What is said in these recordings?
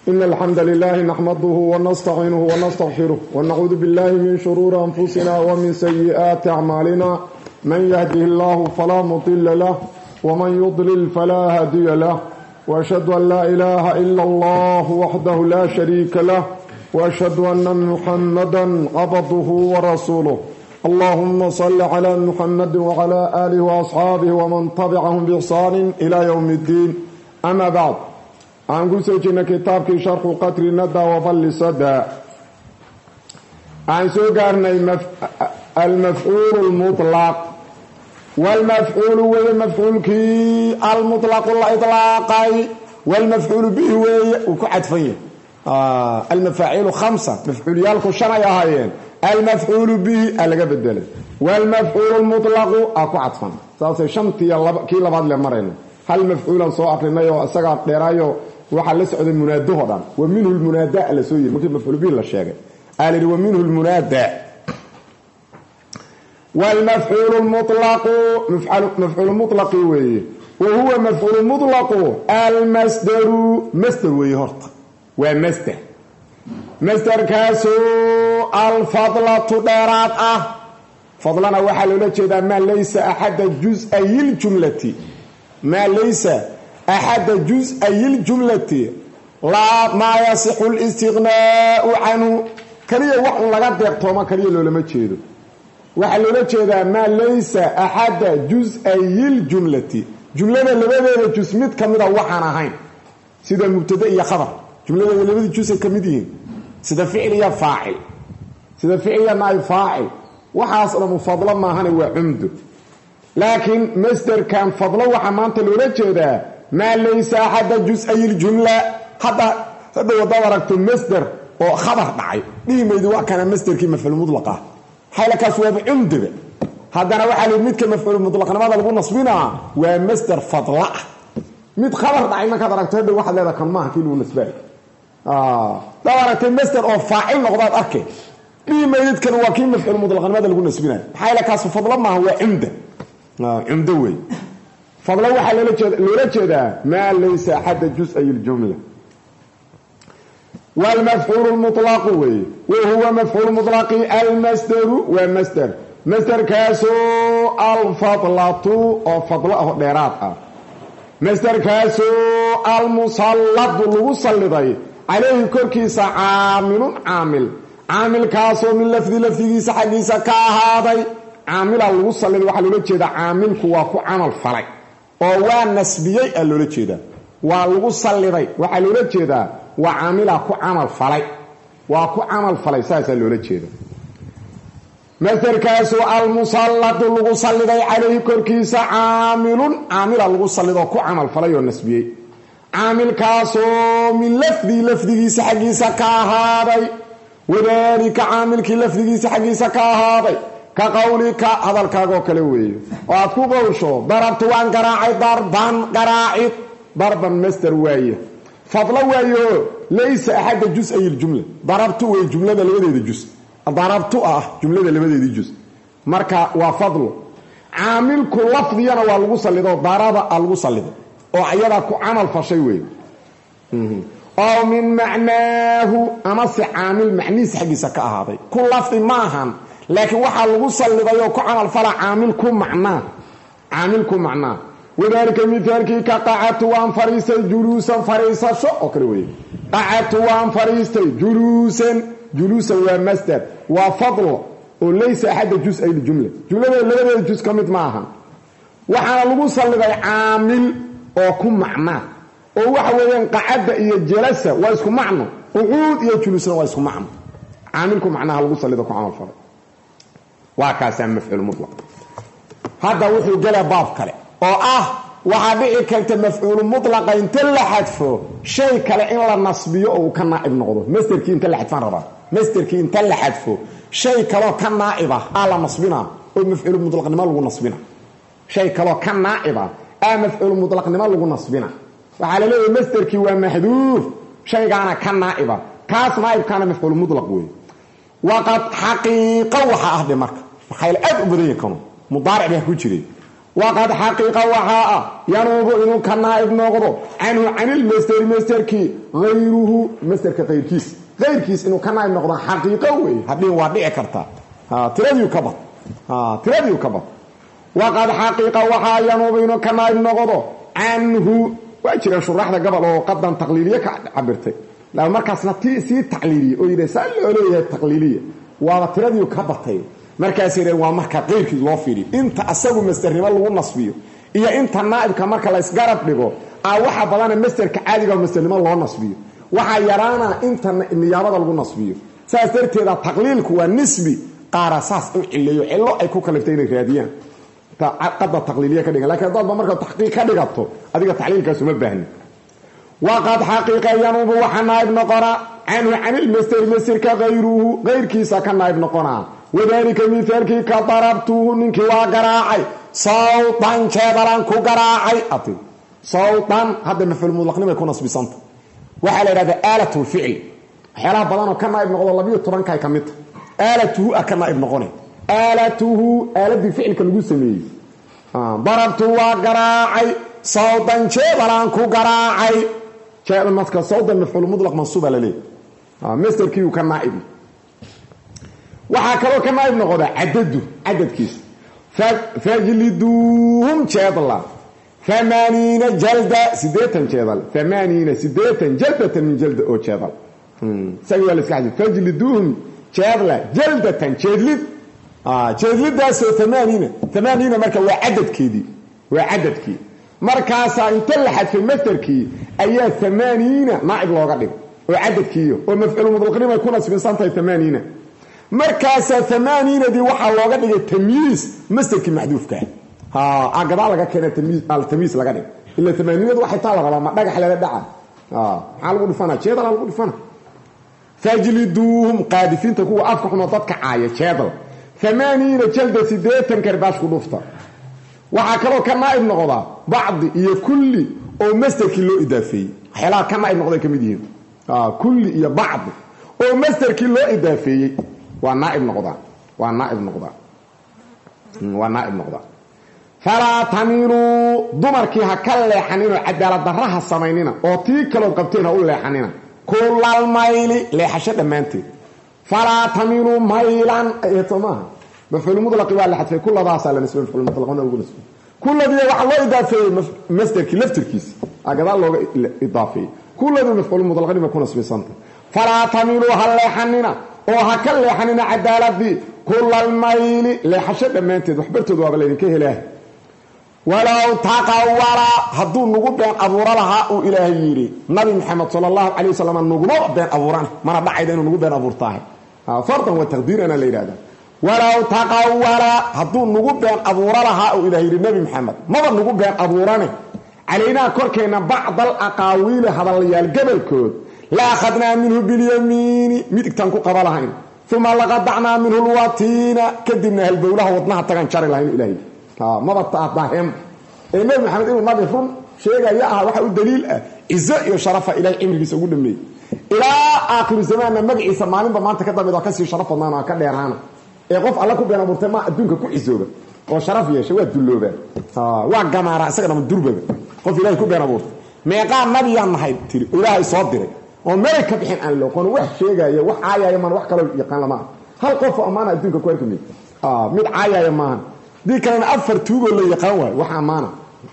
إن الحمد لله نحمده ونستعينه ونستغفره ونعوذ بالله من شرور أنفسنا ومن سيئات أعمالنا من يهده الله فلا مضل له ومن يضلل فلا هادي له وأشهد أن لا إله إلا الله وحده لا شريك له وأشهد أن محمدا عبده ورسوله اللهم صل على محمد وعلى آله وأصحابه ومن تبعهم بإحسان إلى يوم الدين أما بعد عن قلسة كتابك شرح قطر الندى وظل صدى عن سوقرنا المفعول المطلق والمفعول والمفعول كي المطلق الإطلاقي والمفعول به وكعد فيه المفاعيل 5 مفعول يالكو شنا يهايين المفعول به ألقى بالدليل والمفعول المطلق أكو عطفا ساسي شمتي كي لبعض لمرين هل مفعولا سوء أقلنايو أساقا قيرايو وحال لسعود المنادى هذا ومنه المنادى لسوي ممكن مفعول به للشيء قال ومنه المنادى والمفعول المطلق مفعول مطلق وهو مفعول مطلق المصدر مصدر ويهرط ومصدر مصدر كاسو الفضلة دارات فضلنا وحل لجدا ما ليس أحد جزئي الجملة ما ليس أحد جزئي الجملة لا ما يصح الاستغناء عنه كليه وحن لغا ديقتوما كليه لولما جيدو waxa loo jeedaa ma laysa ahad juz'ay jumlati jumlada labadeeda juz mid kamida waxaan ahayn sida mubtada iyo khabar jumlada labada juz ay kamid yihiin sida ficil iyo faa'il sida ficil iyo naa'ib faa'il waxaas oo mufadala ma ahan waa umdu laakin masdar kan fadla waxa maanta loo jeedaa ma laysa ahad juz'ay jumla hada wada aragto masdar oo khabar dhacay dhiimaydu waa kana masdarkii maf'ul mudlaqa حالك سواب عمده هذا انا وحال ميد مفعول مطلق لماذا لو نصبنا ومصدر فضله ميد خبر دعينا كدركت هذا واحد هذا كان ما كيلو بالنسبه دورت المصدر او فاعل نقضات اكي لما يذكر وكيل مفعول مطلق لماذا لو نصبنا حالك فضله ما هو عمده عمدوي فضله وحال لو جدا ما ليس حد جزء الجمله والمفعول المطلق وهو مفعول مطلق المصدر والمصدر مصدر كاسو الفضلة او فضله ديرات مصدر كاسو المسلط المسلط عليه كركيس عامل كاسو من لفظ حقيسا كهادي عامل المسلط waxa loo jeeda caamilku waa ku amal falay oo waa nasbiyay loo jeeda waa lagu saliday waxa loo jeeda وعامل كو عمل فلي وكو عمل فلي ساسا لولا جيدا مثل كاسو المسلط لو صليداي عليه كركيس عامل لو صليدو كو عمل فلي والنسبيه عامل كاسو من لفظي حقيسا كهاداي وذلك عامل كي لفظي حقيسا كهاداي كقولك هذا الكاغو كلي وي وادكو قوشو ضربت وان قراعي ضربا مستر وايه فضل وايو ليس احد جزء الجمله ضربت والجمله لبديده جزء ضربت جمله لبديده جزء marka waa fadlo aamilku lafdiyana waa lagu salido daraba lagu salido oo ayada ku amal fashay weey oo min macnaahu ama si aamil macniis xaqiisa ka ahaaday ku lafdi maahan laakiin waxa lagu salidayo ku amal fala aamilku macnaa وذلك مثالك كقعدت وان فريستي جلوسا فريسا شو أكروي قعدت وان فريستي جلوسا ومصدر وفضل وليس أحد جزء الجملة جملة جزء كمت معها وحنا لغوصا لغاية عامل أو كم معنا وحوين قعد إيا جلسة ويسكو معنا وعود إيا جلوسا ويسكو معنا عاملكم معناها لغوصا لغاية عمل فرق وكاسا مفعول مطلق هذا وحي قال باب كلام waxa dhici karta mafcuul mutlaq inta la xadfo shay kale in la nasbiyo oo ka naa'ib noqdo masdarkii inta la xadfan raba masdarkii inta la xadfo shay kale ka naa'iba ala nasbina oo mafcuul mutlaqnimo lagu nasbina shay kale ka naa'iba mafcuul mutlaqnimo lagu nasbina waxa la leeyahay masdarkii waa mahduuf shaygaana ka naa'iba kaas naa'ib kana mafcuul mutlaq weey waqad haqiiqa waxa ahde marka khayl aad u badan kano mudaaric baa ku jiray waqad xaqiiqa waxaa yanuubu inuu ka naa'ib noqdo canhu canilmasteri masterkii hayruhu masterka kayrkiis inuu ka naa'ib noqdo xaqiiqo wey haddii waa dhici kartaa tiradii ka bad waqad xaqiiqa waxaa yanuubu inuu ka naa'ib noqdo canhu waa jiraan shuraxda gobol oo qadan taqliiliye ka cabirtay laa markaasna sii tacliiliye oo yidhi saa loo leeyahay taqliiliye waaba tiradii ka batay markaas yidheen waa marka qayrkiis loo fiiriyo inta asagu masternimo lagu nasbiyo iyo inta naa'ibka marka la isgarab dhigo waxa badana masterka caadiga masternimo loo nasbiyo waxaa yaraana inta niyaabada lagu nasbiyo saas darteeda taqliilku waa nisbi qaara saas u cileeyo cilo ay ku kaliftay inay raadiyaan qada taqliiliye ka dhigan laakiin dadba marka taxqiiq ka dhigato adiga tacliilkaas uma baahni waqad xaqiiqa yanuubu waxa naa'ib noqona canhu canilmasteri masterka gayrkiisa ka naa'ib noqonaa wadaalika mithaalkii ka darabtuhu ninkii waa garaacay sawtan jeedalan ku garaacay ati sawtan hadda mafcuul mudlaqnimay ku nasbisanta waxaa la yidhahdaa aalatul ficl waxyaalaha badanoo ka naa'ib noqdo 12 kay ka mid aalatuhu ka naa'ib noqonay aalatuhu aaladii ficilka lagu sameeyey darabtu waa garaacay sawtan jeedalan ku garaacay jeedal maska sawtan mafcuul mudlaq mansuuba la leeyahay masterkii ka naa'ib waxaa kaloo ka naa'ib noqda cadadkiisa fajliduuhum jeedla 80 jalda 80 jeedal 80 jaldatan min jalda oo jeedal sawi wala iska xadid fajliduuhum jeedla jaldatan jeedlidaas 80 marka waa cadadkii markaas inta la xadfay masterkii ayaa 80 naa'ib looga dhig oo cadadkiiyo oo mafcuul mudlaqnimo ay ku nasbinsantahay 80 markaas 80 dii waxa looga dhigay tamyiis masterkii maxduufka gadaal laga keenay tamyiis laga dhig ila 80 waxay taa la rabaa ma dhagax laga dhaca maxaa lagu dhufana jeedal lagu dhufana fajliduuhum qaadifinta kuwa afka xuma dadka caaya jeedal 80 jalda 80 karbaash ku dhufta waxa kaloo ka naa'ib noqda bacdi iyo kulli oo masterkii loo idaafeeyay waxyaalaha ka naa'ib noqday kamid yihiin kulli iyo bacdi oo masterkii loo idaafeeyay waa naa'ib noqda falaa tamilu dumarkii ha ka leexanino cadaalad darraha samaynina oo tii kalood qabteen ha u leexanina kullal mayli leexasho dhammaanteed falaa tamilu maylan eetamaha mafcuul mudlaq waa la xadfay kulladaas la nisbay mafcuul mutlaqna ugu nisbay kulladii waxa loo idaafeeyay masterkii laftirkiisa gadaal looga idaafeeyay kulladii mafcuul mutlaqni ma kuna nisbaysanta falaa tamilu ha leexanina oo ha ka leexanina cadaaladii kullal mayli leexasho dhammaanteed waxbartooda waaba laydinka helaa walow taqawala hadduu nugu been abuura lahaa uu ilaahay yidhi nabi maxamed sala allahu calay wasalam nuguma been abuuran mana dhacayda inuu nugu been abuurtahay fardan wa taqdiirana la yidhahda walow taqawala hadduu nugu been abuura lahaa uu ilaahay yidhi nabi maxamed maba nugu been abuurane calaynaa korkeenna bacdal aqaawiili hadallayaal gabalkood la akhadnaa minhu bilyamiini midigtaan ku qaba lahayn uma laqadacnaa minhu lwatiina kadibna halbowlaha wadnaha tagan jari lahayn ilaahay maba taadahem nabi maxamed inuu nabi run sheegaya waxa u daliil cizo iyo sharafa ilaahay cimrigiisa ugu dhameeyay ilaa aakhir zamaanna magaciisa maalinba maanta ka dambeeyo ka sii sharaf badnaan ka dheeraana qof alla ku been abuurtay ma adduunka ku cizooba oo sharaf yeeshay waa dullooba waa gamaara isagana durbaba qof ilaahay ku been abuurtay meeqaa nabiyaan nahay tiri ilaahay soo diray oo meel ka bixin aan loo qoon wax sheegaya wax caayaya man wax kale yaqaan lama hal qof oo amaana adduunka ku arkay mid caayaya maahan dii kalena afar tuugo la yaqaan waay wax amaana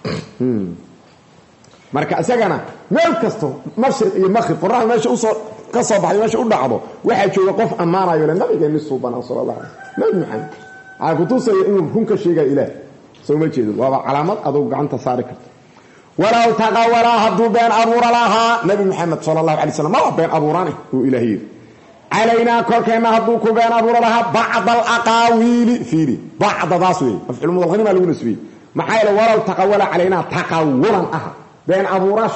marka asagana meel kasto mashriq iyo maghrib qorax meesha u soo ka soo baxay meesha u dhacdo waxa jooga qof amaanayo la nabigeena subhanahu sallallahu alayhi wasallam maxamed ay ku tusay inuu runka sheegay ilaahay soo ma jeedo waa calaamad adoo gacanta saari karto walaw taqawala hadu been abuura laha nabi maxamed sallallahu alayhi wasallam ma been abuurane uu ilaahay علينا كركنا هدو كبين أبو لها بعض الأقاويل فيري بعض ذاسوي مفعول مضغني ما لقول نسبي محايل ولو تقول علينا تقولا بين أبو رش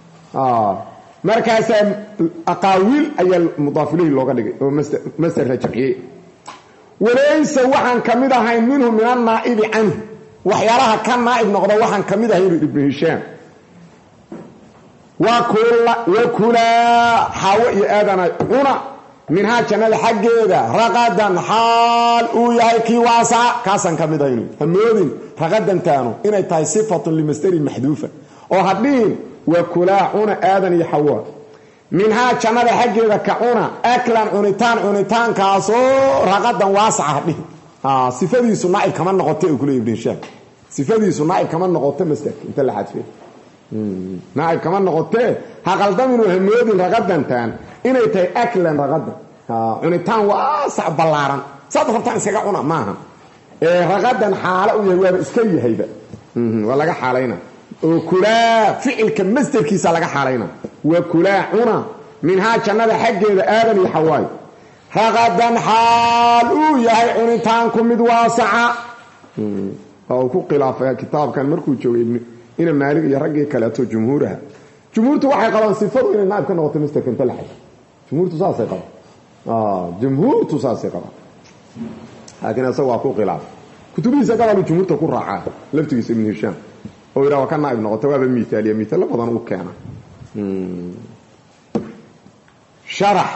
مركز أقاويل أي المضاف إليه اللغة مستر الجمعية وليس وحن كمده منهم من النائب عنه وحيالها كان نائب نقضى وحن كمده ابن هشام وكلا حاوئي آدنا هنا minhaa jannada xaggeeda raqadan xaal uu yahay kii waasaca kaasaan ka mid aynu hamoodin raqadantaanu inay tahay sifatun limasdarin maxduufa oo hadhihin waa kulaa cuna aadan iyo xawaa minhaa jannada xaggeeda ka cuna aklan cunitaankaasoo raqadan waasaca hadhihin sifadiisu naaib kama noqote u kule ibn hishaam sifadiisu naaib kama noqoto masdarka inta la xadfay naaib kama noqotee ha qaldaminu hamoodin raqadantan inay tahay aklan raqadan cunitaan waasac ballaaran saad rabtaan iskaga cuna maaha raqadan xaalo u yahay waaba iska yahayba waa laga xaalayna oo kulaa ficilka masdarkiisa laga xaalayna waa kulaa cuna minhaa jannada xaggeeda aadan iyo xawaayo raqadan xaal uu yahay cunitaanku mid waasaca oo ku khilaafay kitaabkan markuu joogay ina maalig iyo raggii kaleeto jumhuuraha jumhuurtu waxay qabaan sifadu inay naaib ka noqoto masdarka inta la xadfo jumhuurtu saasay qabaan jumhuurtu saasay qabaan laakiin asaga waa ku khilaafay kutubihiisa gabalu jumhuurta ku raacaa laftigiisa ibn hishaam oo yidhaha waa ka naaib noqota waaba miaaliya miaalo badan u keena sharax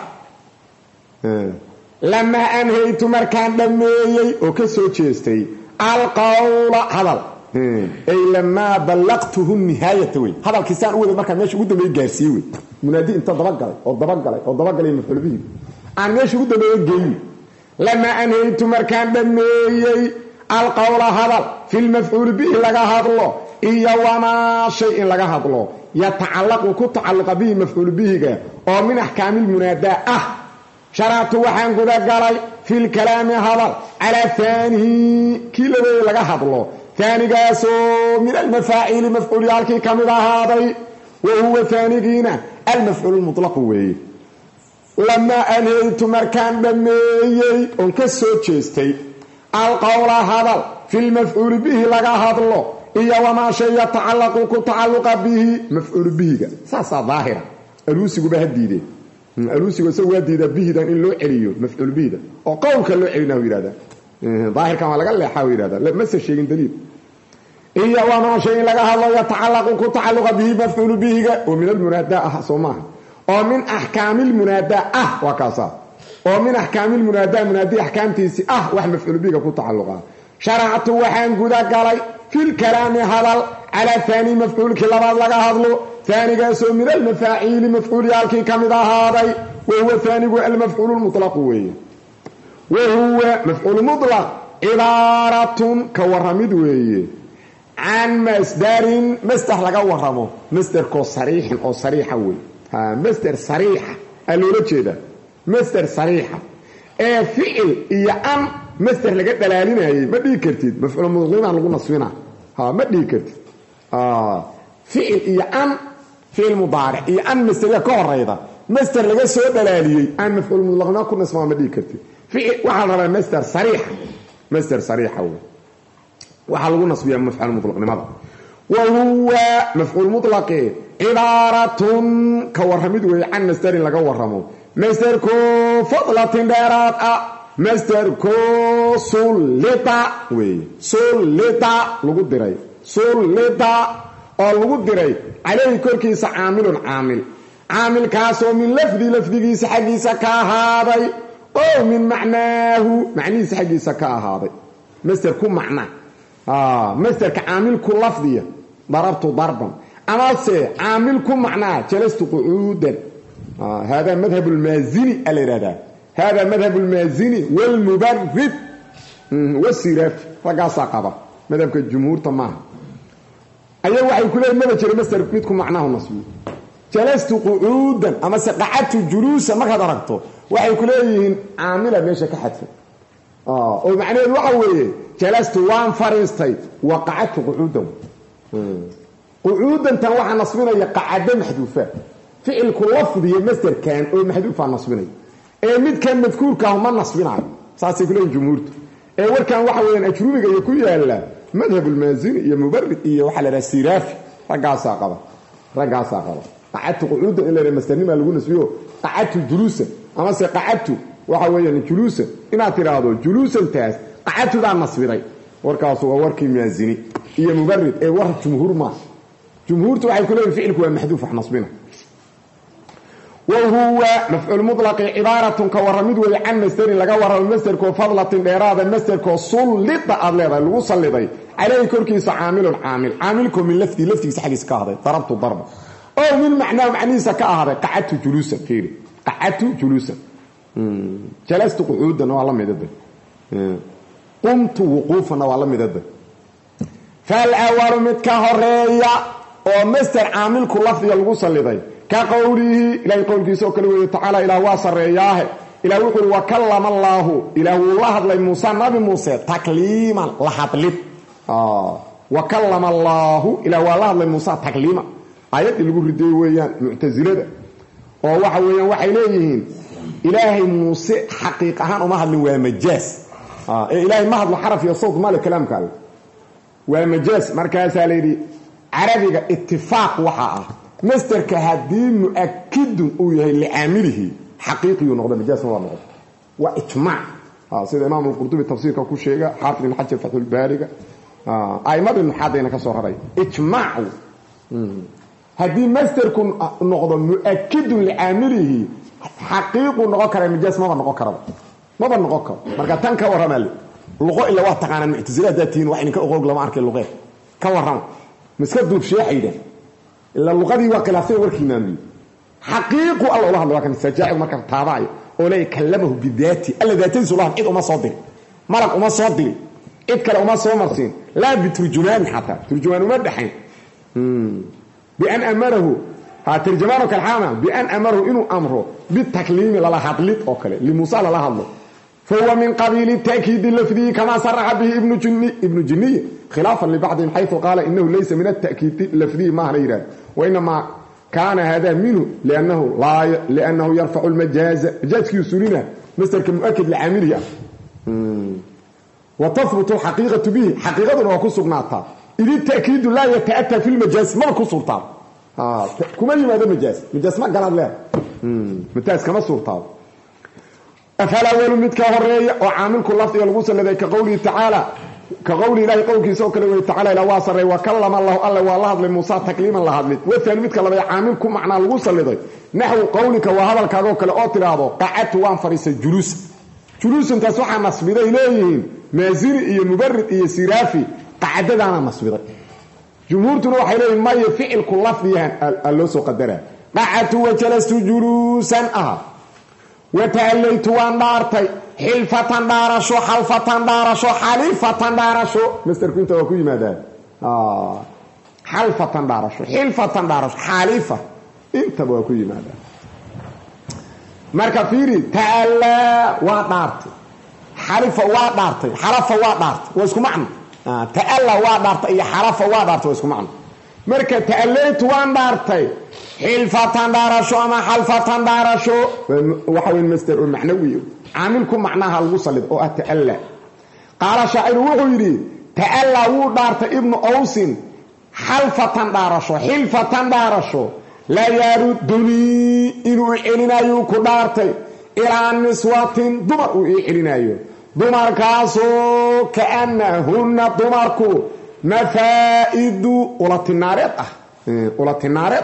lamaa anhaytu markaan dhammeeyey oo ka soo jeestay alqawla hadal ay lamaa ballaqtuhu nihaayata wey hadalkiisaan u waday markaan meesha ugu dambeeye gaarsiiye wey munaadi inta dabagalay oo dabagalay mafcuul bihi aan meesha ugu dambeeye geeyi lamaa anhaytu markaan dhammeeyey alqawla hadal fi lmafcuuli bihi laga hadlo iyo wamaa shay in laga hadlo yatacallaqu ku tacalluqa bihi mafcuul bihiga oo min axkaamilmunaadaa ah sharactu waxaan gudagalay fi lkalaami hadal calaa aanihi kii laweeye laga hadlo aanigaasoo min almafaaciili mafcuulyaalkii ka mid ahaaday wa huwa aanigiina almafcuul mulaqu weeye lamaa anhaytu markaan dhammeeyey oon ka soo jeestay alqowla hadal fi lmafcuuli bihi laga hadlo iyo wamaa shay yatacallaqu ku tacalluqa bihi mafcuulu bihiga saasaa daahira aluusiguba ha diideen aluusigu isagu waa diidaa bihidan in loo celiyo mafcuul bihida oo qowlka loo celina yidhahdaa daahirkan waa laga leexaa yidhahdaa mase sheegin daliil iyo wamaa shay in laga hadlo yatacallaqu ku tacalluqa bihi mafcuulu bihiga oo min almunaadaa ah soo maaha oo min axkaamilmunaadaa ah waa kaasaa oo min axkaamilmunaadaa munaadii axkaamtiisii ah wax mafcuulu bihiga ku tacalluqa sharactu waxaan gudagalay fi lkalaami hadal calaa aani mafcuulkii labaad laga hadlo aanigaasoo min almafaaciili mafcuulyaalkii ka mid ahaaday wahuwa aanigu almafcuul mulaqu weeye wahuwa mafcuul mulaq cibaaratun ka waramid weeye can masdarin masder laga waramo masderkoo sariixin oo sariixa wey masder sariixa aa loola jeeda masder sariixa ee ficil iyo an masder laga dhalaalinayay ma dhigi kartid mafcuul mulaqnimaan lagu nasbina ma dhigi kartid ficil iyo an ficil mudaaric iyo an masderiya ka horayda masder laga soo dhalaaliyey aan mafcuul mulaqnimo ku nasbaa ma dhigi kartid waxaa la rabaa masder sariixa wey waxaa lagu nasbiyaa mafcuul mulaqnimada wa huwa mafcuul mulaqi cibaaratun ka waramid weeye can masderin laga waramo masderkoo fadlatin dheeraad ah masderkoo sullita weeye sullita lagu diray sullita oo lagu diray calayhi korkiisa caamilun caamilkaasoo min lafdigiisa xaggiisa ka ahaaday oo min macnaahu macnihiisa xaggiisa ka ahaaday masder ku macna masderka caamilku lafdiya darabtu darban amase caamil ku macnaa jalastu qucuudan hada madhab lmaazini ala yidhahdaa hada madhab lmaazini wlmubarid wasiraafi raggaasaa qaba madhabka jumhuurta maaha aya waxay ku leeyiin maba jira masder midku macnaahu nasbiyo jalastu qucuudan amase qacadtu juluusa markaad aragto waxay ku leeyihiin caamila meesha ka xadfay oo macnaheedu waxa weeye jalastu waan fariistay wa qacadtu qucuudan qucuudantan waxaa nasbinaya qacado maxduufa ficilku lafdiya masderkan oo maxduufaa nasbinaya ee midkan madkuurkaahu ma nasbinayo saasay ku leeyihin jumhuurtu ee warkan waxa weyaan ajrubiga iyo ku yaala madhabulmaazini iyo mubarid iyo waxaa la dhaha siraafi raggaasaa qaba qacadtu qucuudan in la dhaha masdernima lagu nasbiyo qacadtu juluusan amase qacadtu waxa weeyaan juluusan inaad tidhaahdo juluusantaas qacadtudaa nasbiday warkaasu waa warkii maazini iyo mubarid ee war jumhuur maaha jumhuurtu waxay ku leeyihin ficilku waa maxduuf wax nasbina وهو مفعول مطلق عبارة كورمد وي عن مصدر لغا ورم مصدر كو فضلة ديراده مصدر كو سلط ادليدا لو سليداي عليه كركيس عاملكم من لفتي سحقيس كهده ضربت ضربه او من معناه معنيسه كهده قعدت جلوسا فيري قعدت جلوسا جلست قعودا والله ميدد قمت وقوفا والله ميدد فالاول متكهريا او مصدر عاملكم لفظي لو سليداي كقوله إلى قول كيسو كله تعالى إلى واصرياه إلى وقل وكلم الله إلى الله لموسى نبي موسى تكليما لحظلت وكلم الله إلى الله لموسى تكليما آيات اللي يقول ردي ويان معتزلة oo waxa weeyaan waxay leeyihiin ilaahay muuse xaqiiq ahaan uma hadlin waa majaas ilaahay ma hadlo xaraf iyo sawt ma le kalaamka waa majaas markaas leeyri arabiga ittifaaq waxa مستر كهدين مؤكد ويهي لعامله حقيقي ونقضى مجاز ما نقضى واجماع سيد امام القرطبي التفسير كل شيء حافظ بن حجر فتح الباري اي ما بن حدينا كسو هري اجماع هدين مستر كن نقضى مؤكد لعامله حقيقي ونقضى مجاز ما نقضى ما بنقضى marka tan ka waramal luqo ila wax taqaan mu'tazila daatiin wax in ka oqoog lama arkay luqo ka waram miska duub sheexayda إلا اللغة وقلافين وركينامي حقيقة الله لكن سجاعي ومركب طابعي ولا يكلمه بذاتي ألا ذاتين سلام إذ أما صادر مرق أما صادر إذ كلا أما صامرسين لا بترجمان حتى ترجمان مدحين بأن أمره ترجمانه كالحامة بأن أمره إنه أمره بالتكليم للا حطلت أوكله لموسى للا الله فهو من قبيل التأكيد اللفظي كما صرح به ابن جني خلافا لبعضهم حيث قال إنه ليس من التأكيد اللفظي ما هنيران وإنما كان هذا منه لأنه يرفع المجاز كيسورنا مستر كمؤكد لعامله وتثبت الحقيقة به حقيقة وكسر ناطا إذا التأكيد لا يتأتى في المجاز ما كسر طاب كما لماذا مجاز ما قال لا متاز كما سلطان أفالأول متكهرية وعاملكم لفظي الغوصة الذي كقوله تعالى كقول الله قولك سوى كلمه تعالى الى واصر وكلم الله والله لموسى تكليما لهادلت والثاني مid kale عاملكم معنا lagu saliday نحو قولك وهذلكaago kale oo tiraado qacad waan fariisay julus intaas waxa nasbiday leeyihiin maaziri iyo mubarrid iyo sirafi qacadana nasbiday jumhuurtuna waxay leeyihiin ma ficil ku lafdiyan allo soo qadara qacad wa jalastu julusan وتعليت وانارتي حلفة دارشو حلفة دارشو حليفة دارشو مستر كنت وكوي ماذا حلفة دارشو حلفة دارشو حليفة انت وكوي ماذا مركا فيري تعالى وانارتي حليفة وانارتي حلفة وانارتي واسكو معنى تعالى وانارتي حلفة وانارتي واسكو معنى مركا تعليت وانارتي حلفة دارشو أما حلفة دارشو وحوين مستر المعنوي عاملكم معناها الوصل أو أتألى قال شاعر وغيري تألى ودارت ابن أوس حلفة دارشو حلفة دارشو لا يردني إنو إعلنا يوكو دارتي إلى نسوة دمر إعلنا يو دمر كاسو كأنهن دمركو مفائد أولات النارات أولات النارات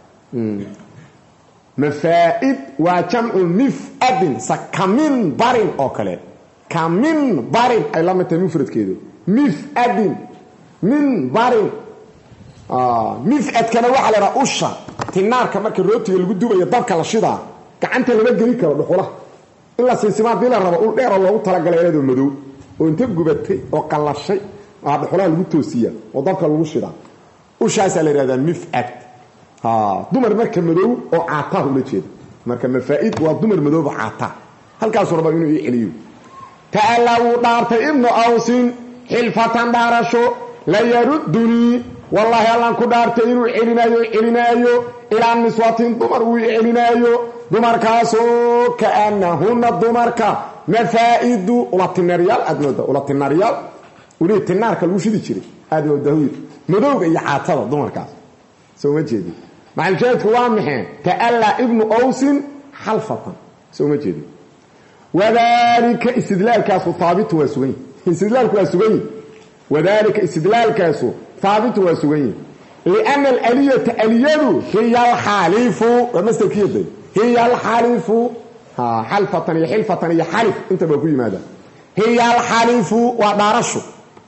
مفائد وجمع مفأد سكمن بارين اوكله كمن بارين اي لما تمفرد كده مفأد من بارين مفأد كان waxa la rausha tinaarka marka rootiga lagu dubayo dabka la shidaa gacanta lama geli karo dhuxulaha illa siisimaa dila rabo ul dheer loogu tala galay inuu madow oo inta gubatay oo qalashay dhuxulaha lagu toosiya oo dabka lagu shidaa ushaas la yiraahdaa mif'ad dumar marka madow oo caata u leeyahay marka mafaa'id waa dumar madow caata halkaas raba inuu celiyo ta'ala uu dhaartay ibnu awsin hilfatan darasho la yarudduni wallahi allan ku dhaartay inuu celinayo ila niswatin dumar uu celinayo dumar kaaso kaanahuna dumarka mafaa'id ulatinariyal adnooda ulatinariyal uli tinarka lagu shidi jiray adnooda madowga iyo caatada dumarkaas soo ma jeedi مع الجهد وامحين تألى ابن أوس حلفة سوى مجيدي وذلك استدلال كاسو ثابت وسوي استدلال كاسوي وذلك استدلال كاسو ثابت وسوي لأن الألية هي الحليف ومستر كيدي هي الحلف حلفة هي حلفة هي حلف انت بقول ماذا هي الحلف ودارش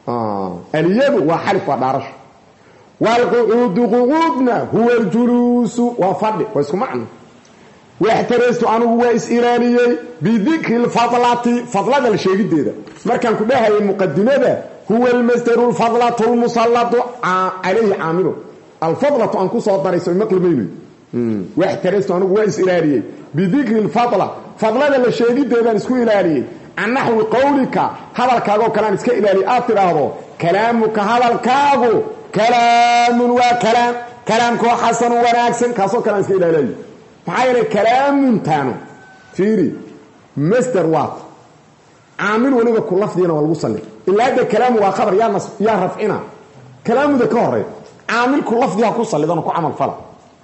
اليد وحلف ودارش والقعود قعودنا هو الجلوس وفضل واسكو معنى واحترست عنه هو إسئلاني بذكر الفضلات فضلات الشيء ده مركان كلها المقدمة هو المصدر الفضلة المسلط عليه عامله الفضلة أنكو صدر يسمى مقلبين واحترست عنه هو إسئلاني بذكر الفضلة فضلات الشيء ده نسكو إلاني عن نحو قولك هذا الكاغو كلام اسك إلاني آتره كلامك هذا الكاغو كلام وكلام كلامك حسن وناكسن كاسو كلام اسك إلاني فحيري كلام تانو فيري مستر وات عامل وليبا كل لفظينا والوصل إلا هذا كلام وخبر يا نص يا رفعنا كلام ذا كهري عامل كل لفظيها كوصل لذا نكو عمل فلا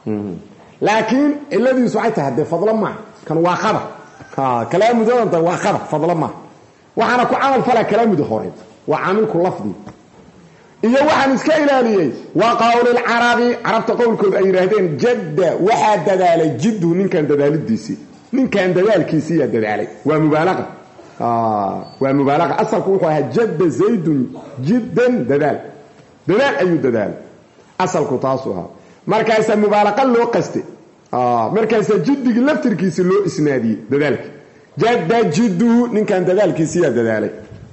لكن الذي يسعيته هذا فضلا معه كان واخبر كلام ذا واخبر فضلا معه وحنا كو عمل فلا كلام ذا خوريد وعامل كل لفظي إيا وحن اسكا إلاليي وقول العربي عربت قولكم أي رهدين جد وحد ددالي جده من كان ددالي الديسي من كان ددالي كيسية ددالي ومبالغة ومبالغة أصلا كوحوها جد زيد جدا ددال ددال أي ددال أصلا كتاسوها مركز مبالغة اللو قستي مركز جدك لفتر كيسي اللو إسنادي ددالك جد جده من كان ددالي كيسية ددالي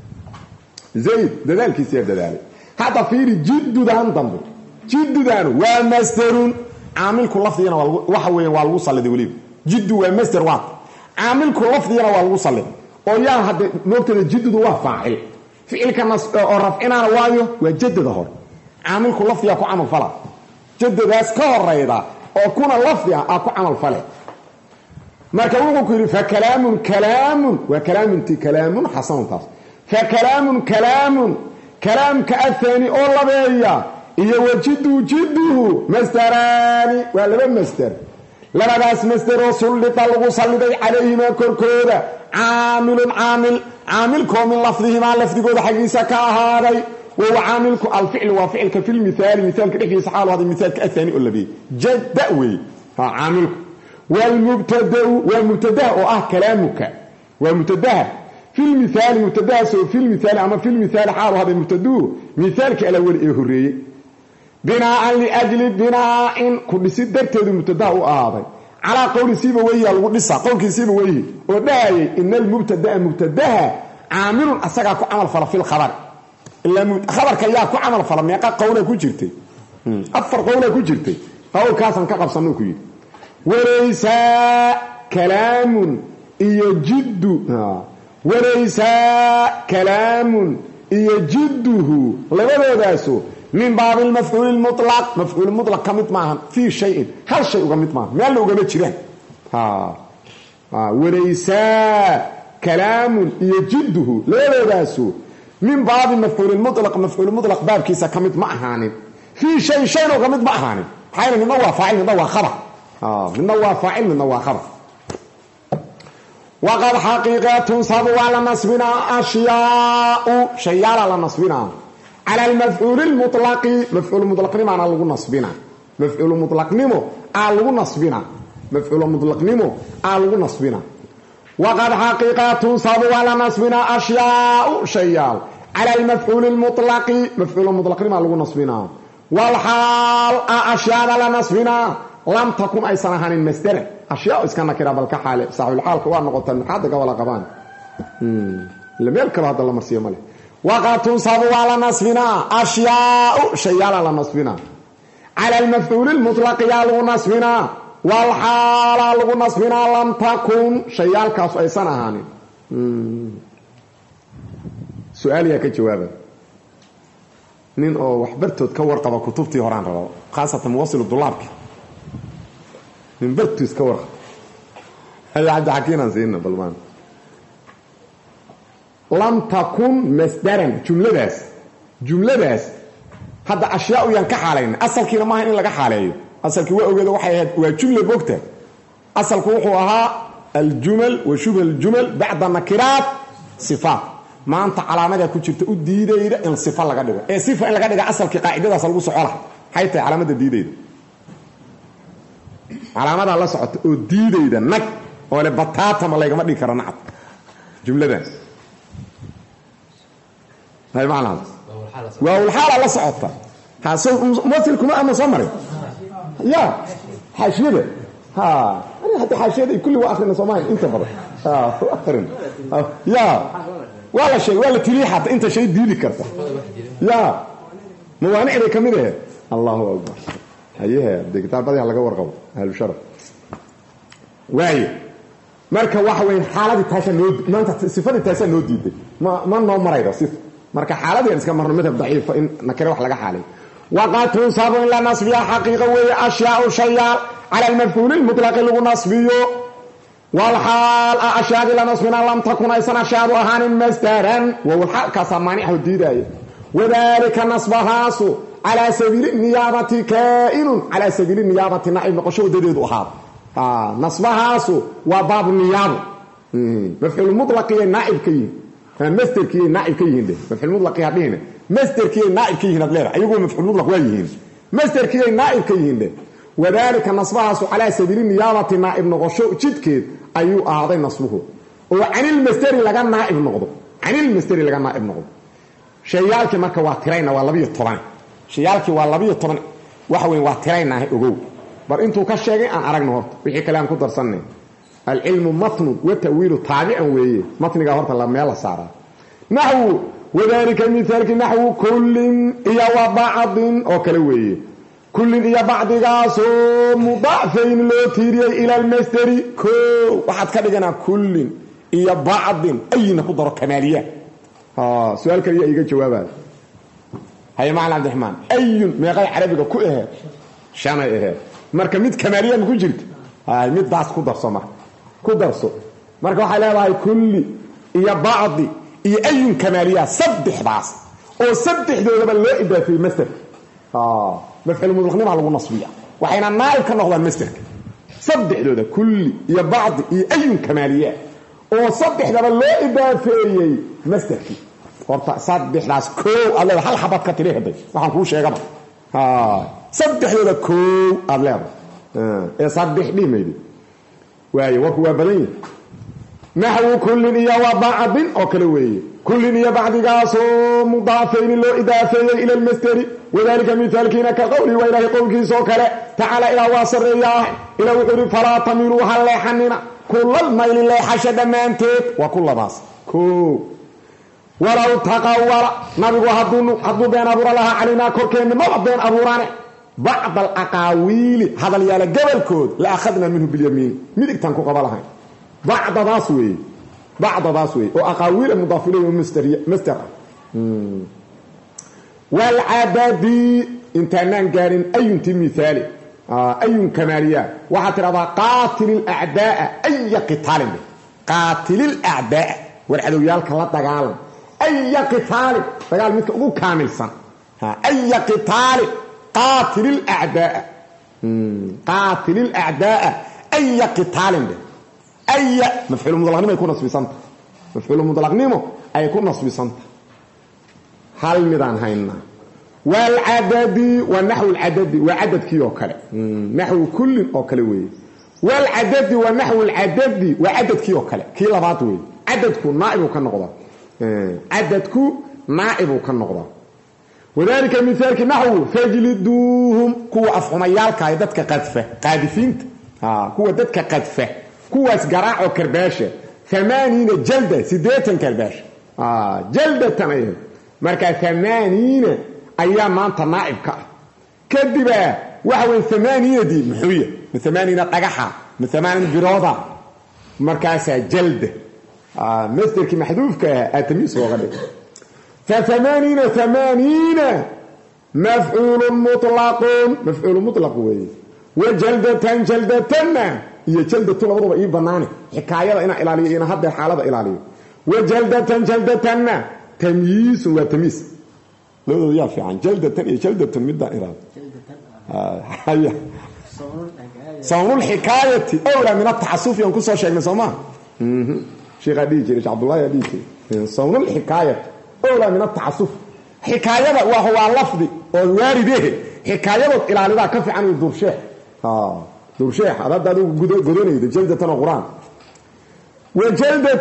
زيد ددالي كيسية ددالي هذا فيري جد دان ضمبو جد دان ومستر عامل كل لفظينا وحوين والوصل الذي وليب جد ومستر وات عامل كل لفظينا والوصل او يا هذا نقطه جد هو فاعل فعل كان رفعنا وايو وجد ظهر عامل كل لفظ يكون عمل فلا جد داس كهريدا او كون لفظ اكو عمل فلا ما كانوا يقولوا فكلام كلام وكلام انت كلام حسن طاس فكلام كلام كأثاني أولا بيا إيا وجدو جدو مستراني ولا بمستر لما باس مستر رسول لطلقوا صلي عليهما كركودا عاملكم من لفظهما لفظه حقيسة كهاري وهو عاملكم الفعل وفعلك في المثال مثال كده حال هذا المثال كأثاني أولا بيا جدأوي عاملكم والمبتدأ كلامك والمبتدأ في المثال مبتدا في المثال اما في المثال حال هذا المبتدا مثالك الاول هريه بناء لاجل بناء كل سدرتد مبتدا هذا على قول سيبويه لو دسا قول سيبويه وداي ان المبتدا عامل اسغا كو عمل فلا في الخبر الا خبر كيا كو عمل فلا ميقا قوله كو جيرتي افر قوله كو جيرتي قول كاسن كقبسنو كو وليس كلام يجد وليس كلام يجده لبداسو من باب المفعول المطلق مفعول المطلق كمت معهم في شيء هل شيء كمت معهم ما لو جمت جيران وليس كلام يجده لبداسو من باب المفعول المطلق مفعول المطلق باب كيسا كمت معهم في شيء لو كمت معهم حين من نوع فاعل من نوع خبر من نوع فاعل من نوع خبر وقد حقيقة تنصب على نصبنا أشياء شيء على نصبنا على المفعول المطلق مفعول المطلق نمو على نصبنا مفعول المطلق نمو على نصبنا مفعول المطلق نمو على نصبنا وقد حقيقة تنصب على نصبنا أشياء شيء على المفعول المطلق مفعول المطلق نمو على نصبنا والحال أشياء على نصبنا لم تكن أي سنة عن المصدر أشياء إسكان كرا بالكحالة صاحب الحال كوان نقطة المحادة ولا قبان لم يذكر هذا الله مرسي ماله وقد تنصب على نصبنا أشياء شيء على نصبنا على المفعول المطلق يالغ نصبنا والحال يالغ نصبنا لم تكن شيء الكاس أي سنة عن سؤالي كجوابه نين أو وحبرته تكور قبا كتبتي هران ربا خاصة موصل الدولار من برتو يسكور هذا عاد حكينا زينا بالمان لم تكن مصدرا جمله بس هذا اشياء ينكح علينا اصل كده ما ان لغا حاليو اصل كي اوغيده waxay waa jumla bogta asalku wuxuu ahaa الجمل وشبه الجمل بعد نكرات صفات ما انت علامه ku jirta u diidayda in sifa laga dhigo ee sifa in laga dhigo asalki qaacidadaas lagu socolaha hayta calaamada diidayda calaamada la socoto oo diidayda nag oo le bataata ma laga ma dhigi karo nacad jumladan hay macna waa ulxaala la socota haasoo muwasilkuma ama samari ya xashiyada ha ana hada xashiyada kulli waa akhrina Soomaali inta badan akhrin ya wala shay wala tiliixat inta shay diidi karta ya موانع كميده الله اكبر ايها دكتابada laga warqabo hal sharaf way marka waxa weyn xaaladii taasha noo maanta sifadii taasha noo diiday ma noo maraydo sif marka xaaladii iska marno mid daciif in nakare wax laga xaalay waqatu sabu ila nasbiya haqiqa way ashyaa shay'a ala al-maf'ul al-mutlaq lagu nasbiyo wal hal ashyaa ila nasbina lam takun aysan ashyaa ahan masdaran wa wal hal ka samanihu diiday وذلك نصبهاس على سبيل النيابة كائن على سبيل النيابة نائب نقشو ديد وحاب نصبهاس وباب النيابة مفعول المطلق نائب كي مستر كي نائب كي هنده مفعول المطلق هدينا مستر كي نائب كي هنده ليرا ايغو مفعول المطلق وين مستر كي نائب كي هنده وذلك نصبهاس على سبيل النيابة نائب نقشو جدكيد ايو اهدي نصبه وعن المستر لغا نائب نقضو عن المستر لغا نائب نقضو shayaalki marka waa tirayna waa 12 shayaalki waa 12 waxa weyn waa tirayna ogow bar intuu ka sheegay aan aragno horta wixii kale aan ku darsanay al-ilmu matnu wa ta'wilu tabi'an weeye matniga horta la meel saara nahwu wadalika mithalki nahwu kullin iya wa ba'din oo kale weeye kullin iya ba'digaas mudaafayn loo tiiriyay ila al-masdari ko waxaad ka dhiganaa kullin iya ba'din ayna ku daro kamaliya سؤال كلي ايغا جوابات هي معنى عبد الرحمن اي ميقاي عربيga ku ehe shana ehe marka mid kamaliyan ku jirto hay mid baas ku darsoma ku darso marka waxa leeyahay kulli iyo baadi iyo ay kamaliya saddex baas oo saddexdoodaba loo idaafay masdar maf'ul mudlaqnima lagu nasbiya waxayna naayib ka noqdaan masdarka saddexdooda kulli iyo baadi iyo ay kamaliya oo saddexdaba loo idaafeeyay masdarki horta saddexdaas koow alla hal xabad ka tireeday waxaan ku sheegaba saddexdooda koow alla ee saddex dhimaydi waayo waa badan nahwu kullin iyo ba'din oo kale weeye kullin iyo ba'digaas mudaafin loo idaafeeyay ila al-masdari wadalika mithalkina ka qawli wa ilahi qawlkiisa oo kale ta'ala ila wasriya ila wuxuu fala tamilu hal hanina كل الميل اللي حشد مانتيت وكل باس كو ولو تقول نبي حدو بين أبور الله علينا كوركين ما بين أبورانه بعض الأقاويل هذا اللي على قبل كود لأخذنا منه باليمين ميدك تنكو قبلها بعض ضاسوي وأقاويل المضافين مستر والعددي انتنان قارن أي مثالي أي كمالية وحترضى قاتل الأعداء أي قتال قاتل الأعداء والعدويال كلا تقال أي قتال تقال مثل أبو كامل صن أي قتال قاتل الأعداء قاتل الأعداء أي قتال أي مفعول مطلق نيمو يكون نصب صنت مفعول مطلق نيمو أي يكون نصب صنت هل ميدان هاينا والعدد ونحو العدد وعدد كيو كله نحو كل او كله وي والعدد ونحو العدد وعدد كيو كله كي لبات وي عددكو نائب كنقضا عددكو نائب كنقضا وذلك مثالك نحو فجلدوهم كو افحميالك ددك قذفه قاذفين كو ددك قذفه كو اسقراع وكرباشه 80 جلده 8 كرباشه جلده تمام marka 80 ayaa maanta naa'ibka kadiba waxa weyn 80 di muxuuya 80 dhagaxa 80 birooda markaas jalda masdarki maxduufka atamiis oo qadhay ف80 مفعول مطلق weey وجلدتان جلدتنا iyo jaldatu labadaba ii banaanay xikaayada ina ilaaliyo ina hadda xaalada ilaaliyo وجلدتان جلدتنا تمييز وتمييز لو يا في عن جلدة جلدة من دائرة جلدة صون الحكاية أولى من التعسف ينقص شيء من سماه شيخ أديجي عبد الله أديجي صون الحكاية أولى من التعسف حكاية وهو لفظي والوارده حكاية إلى على كف عن الدور شيء دور شيخ هذا قدوني جلدة القرآن وجلدة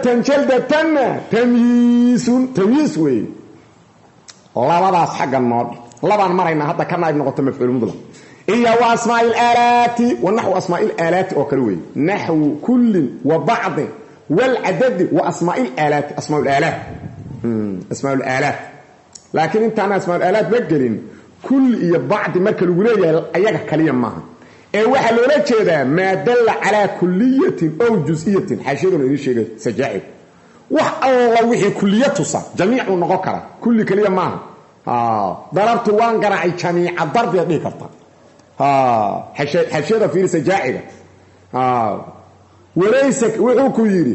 تمييز وي الله بس حق النار الله مرينا هذا كان ابن قطة مفعول مطلق إيا وأسماء الآلات ونحو أسماء الآلات وكروي نحو كل وبعض والعدد وأسماء الآلات أسماء الآلات لكن انت انا اسماء الآلات بقلين كل إيا بعض مركز الولاية أيها كليا معها waxa loola jeedaa ma dalla ala kulliyatin aw juz'iyatin xashidun in sheegay sajaa'id wax alla wixii kulliyatu sa jamiicu noqon kara kulli kaliya ma darabtu waan garaacay jamiica darbi dhig karta xashida fi sajaa'ida walaysa wuxuu ku yiri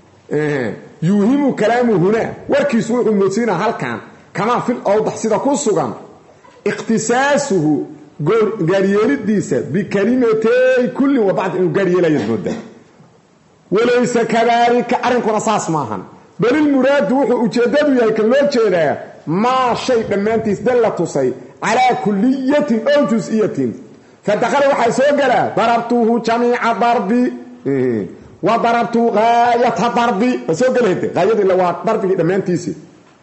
yuhimu kalaamu huna warkiisu wuxuu moodsiina halkan kama fil awdah sida ku sugan ikhtisaasuhu قاريلديسا بكلمتي كل وبعد انه قاريلا يزمد وليس كذلك ارنكم اساس ماهن بل المراد هو ujeedadu yahay kan loo jeedaa ma shay dhamaantiis dalatusay ala kulliyati aw juz'iyatin fadakhala waxa soo gala darabtuhu jami'a darbi wa darabtu ghayata darbi soo galay ghayada la waa darbi dhamaantiisi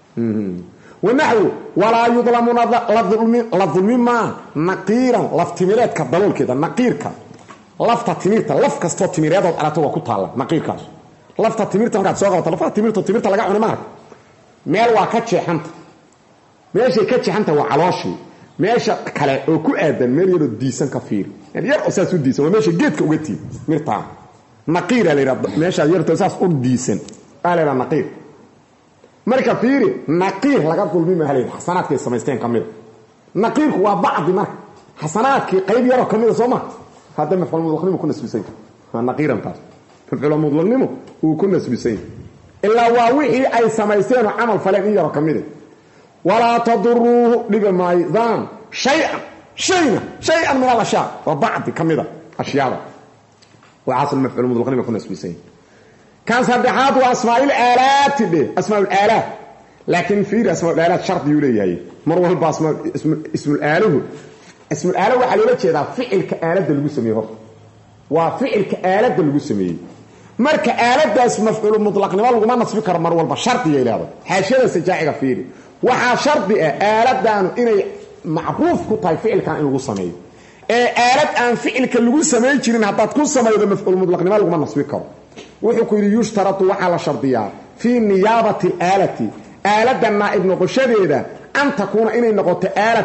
ونحو ولا يظلمون لظلم ما نقيرا لفتميرات كدلول كده نقيرك لفت تميرته لف كاستو تميرات على تو ku taala نقيركاس لفت تميرته markaad soo qabato lafta timirta laga cunay maar meel waa ka jeexanta meesha ka jeexanta waa calooshi meesha kale oo ku aadan meel yar diisan ka fiir yar oo saas u diisan waa meesha geedka uga tii mirta نقير la yiraahdo meesha yarto saas u diisan ala نقير marka fiiri naqiir laga kulmi ma helay xasanaadkay samaysteen kamid naqiirku waa bacdi marka xasanaadkii qayb yar oo kamid Soomaa hada mafcuul mudlaqnimo ku nasbisay naqiiran taas mafcuul mudlaqnimo uu ku nasbisay illa waa wixii ay samaysteen amal falan yar oo kamid wala tadruhu libamaydan shay'an min al-ashya wa bacdi kamid ashyaada wa asl mafcuul mudlaqnimo ku nasbisay كان صدحات واسماء الآلات دي اسماء الآلات لكن في اسماء الآلات شرط يولي مروه الباسم اسم الآله اسم الآله waxa loo jeedaa ficilka aalada lagu sameeyo وفعلك aalada lagu sameeyo marka aaladaas mafcuul mutlaqnimo lagu ma nasbi karo mar walba sharti yeelado haashada sajaaciga fiiri waxa sharti aaladan inay macruuf ku tahay ficilkan in lagu sameeyo aalad aan ficilka lagu sameeyo jirin hadaad ku sameeydo mafcuul mutlaqnimo lagu ma nasbi karo وحكو يشترط وحال شرطيا في نيابة الآلة آلة النائب نقشديدا أن تكون إني نقوت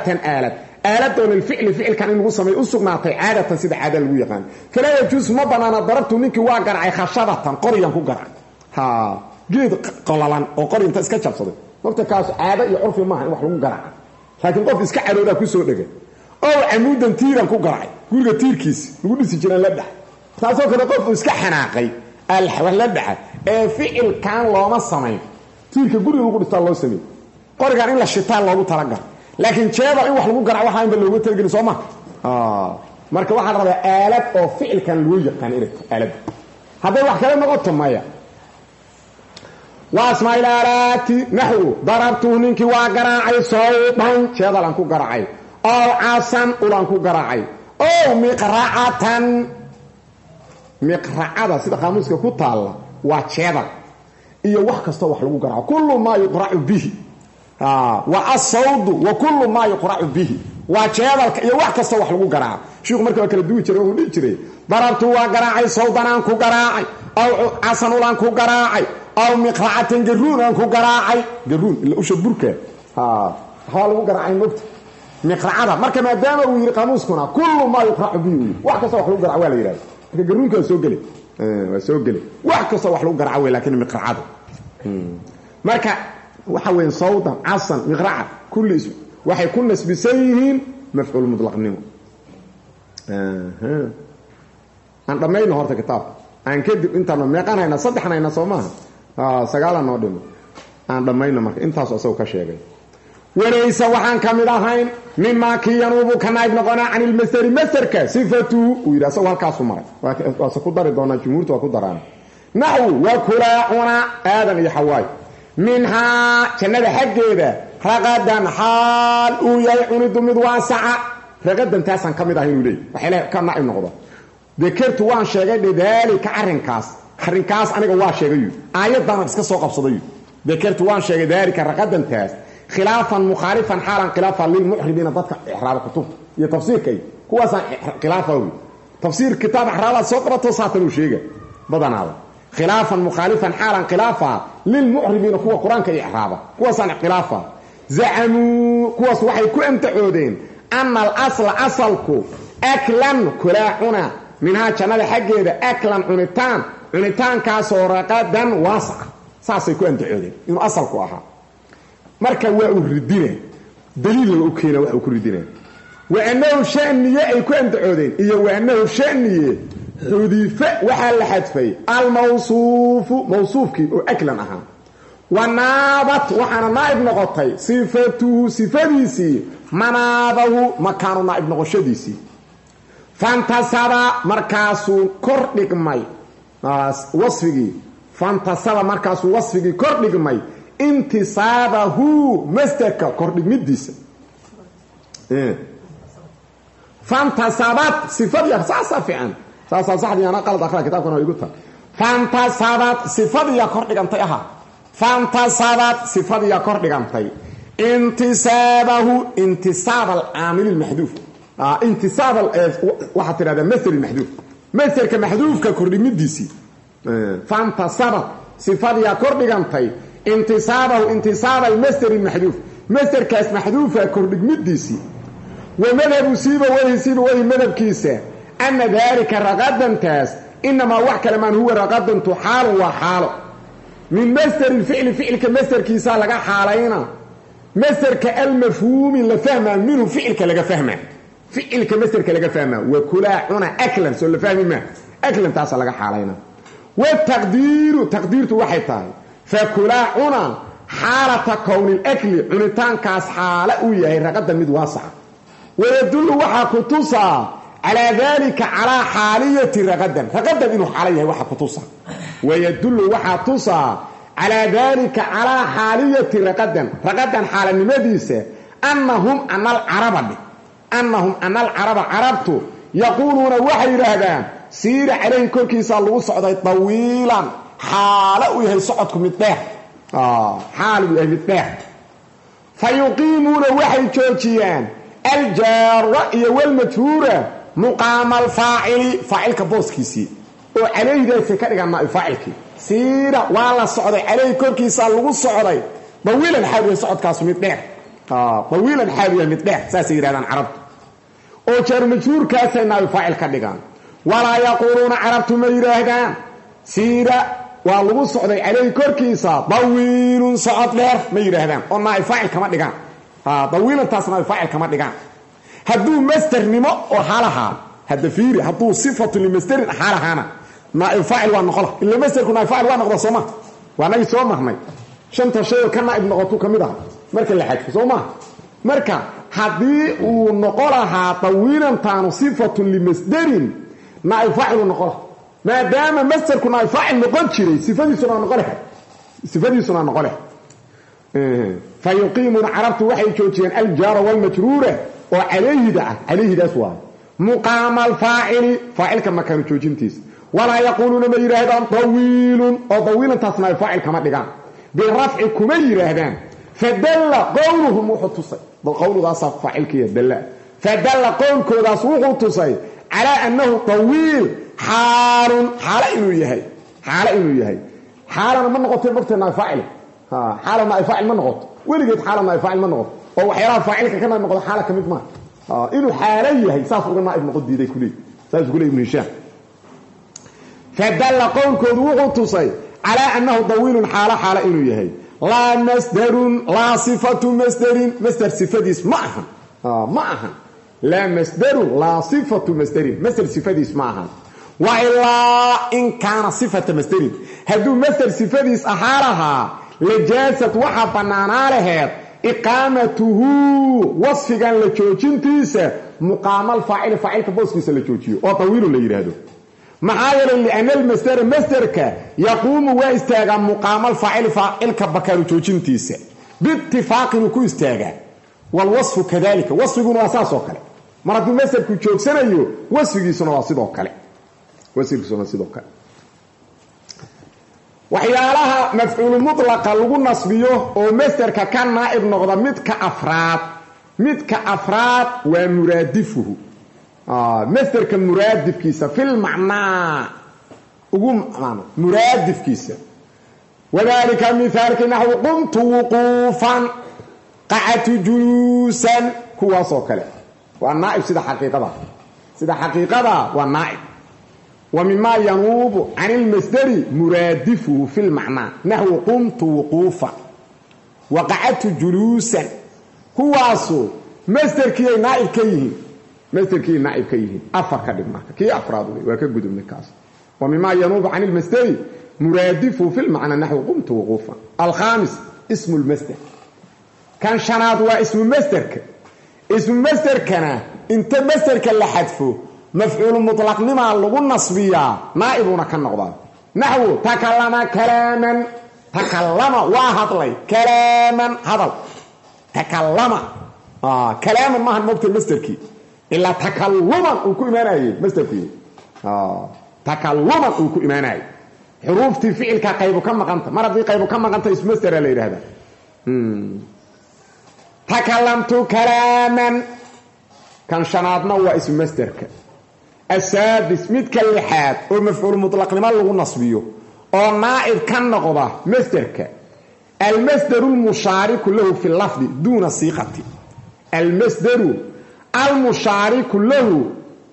آلة الفعل فعل كان إنه سمي أسوق نعطي عادة سيد عادة الويقان فلا يجوز مبنى أنا ضربت منك واقرع خشبة قريا كقرع جيد قلالان وقريا تسكتشف صدق وقت كاس عادة يعرف معه وحلون قرع لكن قف إسكعروا ذا كسو دقى أو عمودا تيرا كقرع يقول تير كيس يقول سجنا لبح تاسو كده قف إسكحناقي الحوالة دعا فعل كان لوما سمين تيرك غوري لوgu dhistaa loo sameey qorigan in la shitaan loogu talagal laakiin jeeba in wax lagu garaaco waxa in loogu talagalay Soomaa marka waxa rabaa aalad oo ficilkan loo yaqaan inay aalad haday wax kale noqoto maya واسماء الآلات نحو ضربته نينكي waa garaacay sawban jeeba lan ku garaacay oo asan ulan ku garaacay oo miqra'atan مقرعه sida qaamuuska ku taala waa jeedal iyo wax kasto wax lagu garaaco kullu ma yuqra'u bihi wa as-sawd wa kullu ma yuqra'u bihi waa jeedalka iyo wax kasto wax lagu garaaco sheekhu markaa kala duwi jiray oo dhigi jiray darabtu waa garaacay sawdanaan ku garaacay aw asanulan ku garaacay aw miqra'atan garuunan ku garaacay garuun ila u shaburka waxa lagu garaacay nugta miqra'ada marka maadaama uu yiri qaamuuskuna kullu ma yuqra'u bihi wax kasto wax lagu garaaco waa la yiraahdaa garuunka soo galay waa soo galay wax kasta wax lagu garaaco laakiin miqracada marka waxa weyn sawdan asan miqraca kulli ism waxay ku nasbisan mafcuul mutlaqnimo aan dhamayno horta kitaab aan kadib intaana meeqanayna saddexnayna Soomaa sagaalan noo dhimo aan dhamayno marka intaas oo ka sheegay وليس وحان كمدهين مما كي ينوب كنايب نقنا عن المستر مسترك صفته ويراسه halkaas maray waa ku dari doona jumhuurtu waa ku daraan nahu wa kulauna aadan iyo hawaay minha jannada xageeda raqadan hal uu yahay unidu mid waasaca raqadan taasan kamid ah inuu leeyahay waxa ka naayib noqdo dakartu waan sheegay dhidaalika arrinkaas aniga waa sheegayo aayadan iska soo qabsadayo dakartu waan sheegay daalika raqadantaas khilaafan mukhalifan xaalan khilaafan lil muhribiina dadka ihraab kutub iyo tafsiirkay kuwaas khilaafawi tafsiir kitaab ihraab soo qabato saatan uu sheegay badanaada khilaafan mukhalifan xaalan khilaafa lil muhribiina kuwa quraanka ihraaba kuwaas khilaafa za'amu kuwaas waxay ku amtacoodeen anna al asla asalku aklan kulaacuna minha jannada xaggeeda aklan cunitaan kaasoo raqadan waasa saasay ku amtacoodeen inuu asalku ahaa marka waa uu ridina daliil uu keena waxa uu ku ridina wa annahu sha'niye ay ku amtacoodeen iyo wa annahu sha'niye xudifa waxa la xadfay al mawsuufki oo aklan ahaa ونابت وحنا نائب نقطي صفته صفديسي منابه مكان نائب نقشديسي فانتصب مركاسو كردق ماي وصفي فانتصب مركاسو وصفي كردق ماي انتصابه مستك كردق مديس فانتصبت صفدي صافعا صافعا انا قلت اقرا كتاب كنا يقولها فانتصبت صفدي كردق انتها فانتصبت صفدي كردق انتي انتصاب العامل المحذوف انتصاب واحد هذا مثل المحذوف مثل كمحذوف ككردق مديسي فانتصبت صفدي كردق انتي انتصاب المثل المحذوف مثل كاس محذوف كردق مديسي ومذهب سيبه وهي مذهب كيسة أن ذلك رغدا تاس إنما وحك لمن هو رغدا تحال وحال من مستر الفعل فعل كمستر كيسة لغا حالينا مستر كالمفهوم اللي فهمه منه فعل كلغا فهمه فعل كمستر كلغا فهمه وكلاعنا أكلا سؤال فهم ما أكلا تاس لغا حالينا والتقدير تقديرته وحيتان فكلاعنا حالة كون الأكل عنتان كاس حالة ويهي رغدا مد واسعة ويدل وحا كتوسا على ذلك على حالية رغدا إنه حاليه وحا كتوسا ويدل وحا توسا على ذلك على حالية رغدا حالة نمديسة أنهم أن العرب عربتو يقولون وحي رهدان سير عليه كوركيسا الله صعد طويلا حالة ويهي صعدكم متاح حالة ويهي متاح فيقيمون وحي جوجيان الجار والمجهورة مقام الفاعل فاعل كبوسكيسي وعليه ده سكرغا ما فاعلك سيره ولا صعد عليه كركيسا لو صعداي طويلا حاوي صعد كاس ميدخ طويلا حاوي ميدخ ساسيران عرب او جار مجهور كاسنا فاعل كدغان ولا يقولون عربت ما يراهدان سيره ولو صعد عليه كركيسا طويل صعد له ما يراهدان او ما فاعل كما دغان طويلا تاسنا فاعل كما دغان هدو مستر نمو او حالها هذا فيري هدو صفه لمستر حالها نائب فاعل ونقله الا مستر كنا فاعل ونقض سوما وانا سوما ماي شنت شيء كان نائب نقطو كميدها marka la xadfo soma marka hadii uu noqolaha tawiilan taanu sifatun limasdarin na'ib fa'il noqola maadaama masdar kuna fa'il noqon jiray sifadiisuna noqola fayuqimun arabtu waxay joojiyeen al jar wal majrura wa alayhi da suwa muqam al fa'il kama kan joojintiis wala yaquluna ma yiraahdaan tawiilan tasna fa'il kama dhigaan bi raf'i kuma yiraahdaan فدل قولهم وحتصي بالقول ذا صف فاعل كي دل فدل قول كذا وحتصي على انه طويل حال انه يحيى حال ما نقطه بقتنا فاعل حال ما فاعل ما نقط ولقيت حال ما فاعل ما نقط او حيرا فاعلك كما نقط حاله كميد ما انه حال يحيى ساس ما ابن قد ديدي كلي ساس يقول ابن هشام فدل قول كذا وحتصي على انه طويل حال انه يحيى لا مصدر لا صفة مصدر صفة معها لا مصدر لا صفة مصدر صفة معها وإلا إن كان صفة مصدر هدو مصدر صفة أحالها لجاسة وحبنانا لها إقامته وصفقا لجوجنتيسة مقام الفاعل فاعل كبوسكيسة لجوجيه وطويل اللي هذا محايل لأن المصدر يقوم واستاغا مقام الفاعل فاعل كبكر جوجنتيسه باتفاق انه استاغا والوصف كذلك وصفه اساسه كله مرض المصدر كجوجسنيو وصفيسنا واسيدو كله wasiirkiisuna sidoo kale waxyaalaha mafcuul mutlaq lagu nasbiyo oo masdarka ka naa'ib noqda midka afraad waa muraadifuhu masdarka muraadifkiisa fil macnaa ugu macno muraadifkiisa wadaalika mithaalka nahwu qumtu wuqufan qa'atu julusan kuwaasoo kale waa naa'ib sida xaqiiqada waa naa'ib ومما ينوب عن المصدر مرادفه في المعنى نحو قمت وقوفا وقعدت جلوسا كواسو مصدر كي نائب كيه أفر كدما كي أفراد وكجد من الكاس ومما ينوب عن المصدر مرادفه في المعنى نحو قمت وقوفا الخامس اسم المصدر كان شناد واسم المصدر اسم المصدر كان انت مصدر كان حذفه مفعول مطلق لما لغو النصبية نائبنا كالنقضان نحو تكلم كلاما واحد لي كلاما هذا تكلم كلاما ما هن مبتل مستركي إلا تكلما وكو إيماناي مستركي تكلما وكو إيماناي حروف تفعل كقيبو كم مقامتا مرة دي قيبو كم مقامتا اسم مستر اللي هذا تكلمت كلاما كان شنادنا هو اسم مسترك السادس متك اللحاد ومفعول مطلق لما لغو نصبيه او نائب كان نقضه مصدرك المصدر المشارك له في اللفظ دون صيغه المصدر المشارك له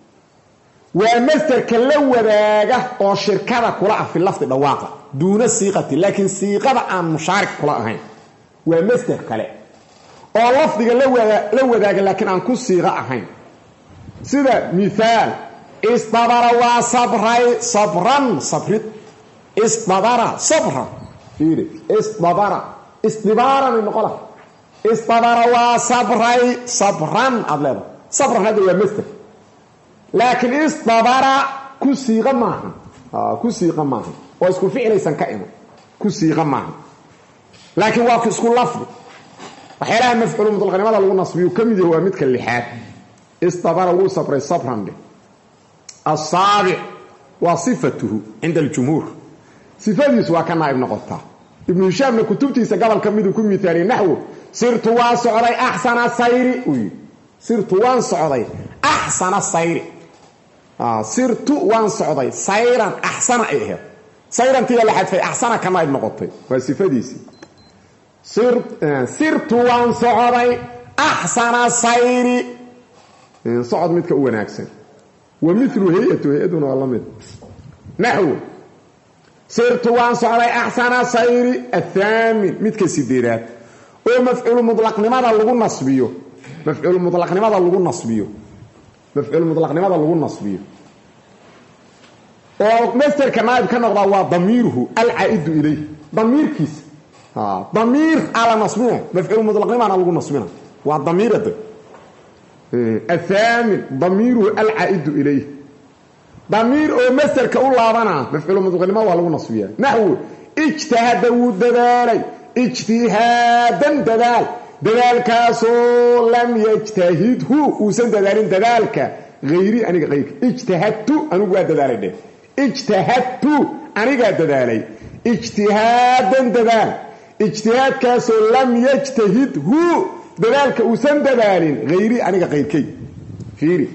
ومصدر كلو وداغه او شركه كلا في اللفظ دواقه دون صيغه لكن صيغه عن مشارك كلا اهين ومصدر كلا او لفظه لو وداغه لكن عن كل صيغه اهين سيده مثال استبر وصبري صبرا صبرت استبر صبرا فيري استبر استبارا من قوله استبر وصبري صبرا أبلغ صبرا هذا هو مثل لكن استبر كسيغ معه كسيغ معه واسكو فعل ليس كائما كسيغ معه لكن واكسكو لفظ وحيلا مفعول مطلق لماذا لو نصبيه كم هو مثل اللحاد استبر وصبري صبرا الصابع وصفته عند الجمهور صفته سواء كان ابن قطة ابن هشام من كتبتيسا قبل كم يكون مثالي نحو صرت واسعري أحسن السير صرت وانسعري أحسن السير صرت وانسعري سيرا أحسن إيه سيرا تيجي لحد في أحسن كما ابن قطة وصفته صرت وانسعري أحسن السير صعد متك أولا أكسن ومثل هيئتنا والله مثل نحو صرت وانصعري أحسن سيري الثامن متك سيديرات ومفعول مطلق لماذا لغو النصبيه مفعول مطلق لماذا لغو النصبيه مفعول مطلق لماذا لغو النصبيه ومستر كنائب كان هو ضميره العائد إليه ضمير كيس ضمير على نصبه مفعول مطلق لماذا لغو النصبيه والضمير ده الثامن ضميره العائد إليه ضمير او مستر كأولابنا مفعول مطلق لما هو لغو نصبيه نحو اجتهد ودلالي اجتهادا دلال كاسو لم يجتهده وسن دلالين دلالك غيري أنا غيرك اجتهدت أنا قاعد دلالي ده اجتهدت أنا قاعد دلالي اجتهادا دلال اجتهاد كاسو لم يجتهده دلالك وسن دلالين غيري أنا غيرك فيري